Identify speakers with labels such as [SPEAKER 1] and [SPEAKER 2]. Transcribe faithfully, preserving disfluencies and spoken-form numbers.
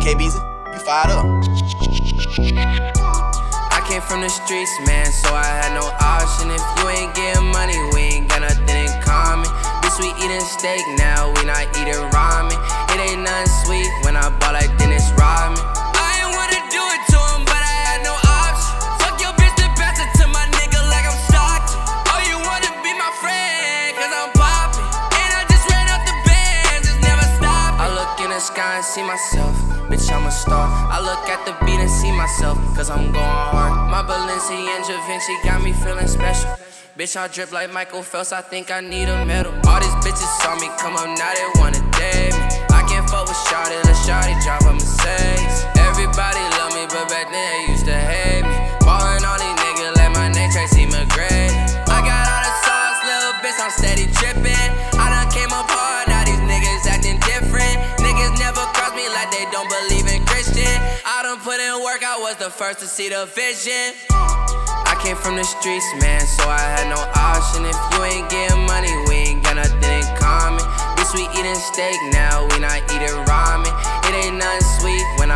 [SPEAKER 1] K B Z, you fired up.
[SPEAKER 2] I came from the streets, man, so I had no option. If you ain't getting money, we ain't got nothing in common. Bitch, we eating steak now, we not eating ramen. It ain't nothing sweet when I ball like Dennis Rodman. I ain't wanna do it to him, but I had no option. Fuck your bitch, then pass it to my nigga like I'm Stockton. Oh, you wanna be my friend, cause I'm poppin'. And I just ran out the bands, it's never stopping. I look in the sky and see myself, bitch, I'm a star. I look at the beat and see myself, cause I'm going hard. My Balenciaga and Givenchy got me feeling special. Bitch, I drip like Michael Phelps, I think I need a medal. All these bitches saw me come up, now they wanna date me. I can't fuck with Shawty, let Shawty drive a Mercedes. Everybody love me, but back then they used to hate me. Ballin' on these niggas like my name Tracy McGrady. I got all the sauce, little bitch, I'm steady drippin'. I done came up hard, now these niggas acting different. Niggas never cross me like they don't believe in Christian. I done put in work, I was the first to see the vision. I came from the streets, man, so I had no option. If you ain't getting money, we ain't got nothing in common. Bitch, we eating steak now, we not eating ramen. It ain't nothing sweet when